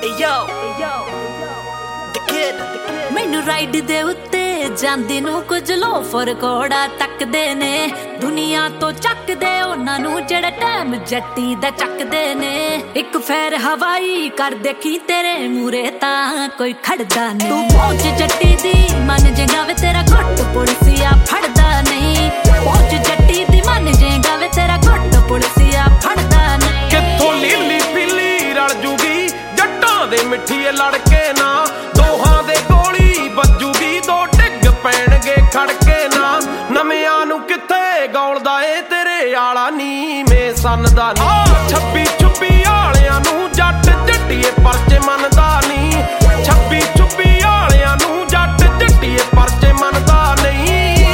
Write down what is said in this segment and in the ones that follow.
मैनू राइड दे उत्ते जांदी नू कुछ लोफर कोड़ा तकदे ने दुनिया तो चकदे उन्हां नू जेड़ा टाइम जट्टी दा चकदे ने एक फेर हवाई कर देखी तेरे मूरे तां कोई खड़दा नहीं तू पहुंच जट्टी दी मन जेगा वे तेरा घुट पुलिसिया फड़दा नहीं पहुंच जट्टी दी मन जेगा वे तेरा घुट पुलिसिया फड़दा नहीं कित्थों लीली पीली रल जूगी जट्टां दे मिठीए लड़के ना दोहां दे गोली बजूगी दो डिग पैणगे खड़के ना नविआं नू कित्थे गौलदा ए तेरे आला नीवें सनदा नी 26 आलियां नू जट जट्टीए परचे मनदा नी 26 आलियां नू जट जट्टीए परचे मनदा नहीं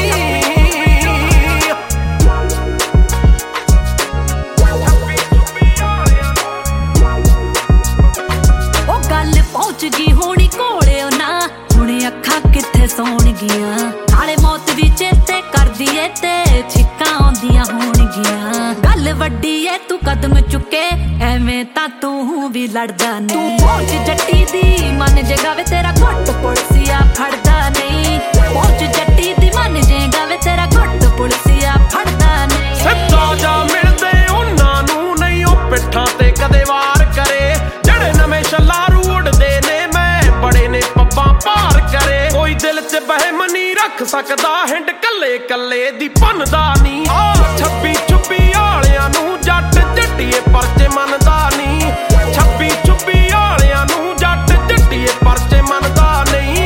ओ गल पहुंच गई होनी कोले ना हुणे अखां कित्थे सौण गियां नाले मौत भी चेते करदी ए ते छिक्कां आउंदियां होणगियां गल वड्डी ए तू कदम चुके एवें तां तू भी लड़दा नहीं तू पहुंच जट्टी दी मन जगावे तेरा घुट पुलिसिया फड़दा नहीं पहुंच जट्टी दी मन जगावे तेरा घुट पुलिसिया फड़दा नहीं सिद्धा जा मिलदे उन्हां नू नहीं ओ पिट्ठां ते कदे वार करे जेड़े नवें छल्लारू उड़दे ने मैं बड़े ने पब्बां पार करे कोई दिल च बहम नहीं रख सकदा हिंड कल्ले कल्ले दी भनदा नी 26 आलियां नू जट जट्टीए परचे मनदा नी 26 आलियां नू जट जट्टीए परचे मनदा नहीं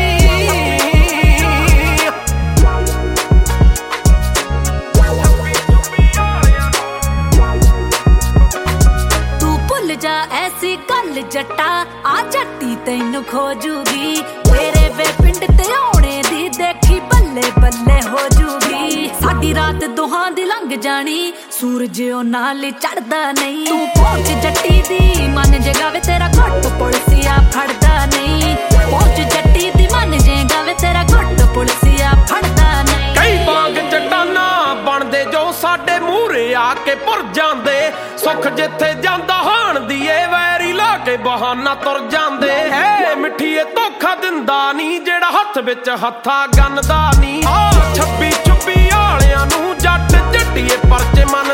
तू भुल जा ऐसी गल जट्टा आ जट्टी तैनू खोजूगी तेरे वे पिंड ते आउणे दी देखी बल्ले बल्ले हो जूगी साडी रात दोहां दी लंघ जानी सूरज ओ नाल चढ़दा नहीं तू पहुंच जट्टी दी मन जगावे तेरा घुट पुलिसिया फड़दा नहीं पहुंच जट्टी दी मन जगावे तेरा घुट पुलिसिया फड़दा नहीं कई बाग चट्टाना बनदे जो साडे मूहरे आके भुर जांदे सुख जिथे जांदा हाण दी ए वैरी ला के बहाना तुर जांदे है मिठीए धोखा दिंदा नी जेड़ा हत्थ विच हत्था गन्नदा नी 26 आलियां नू जट जट्टीए परचे मन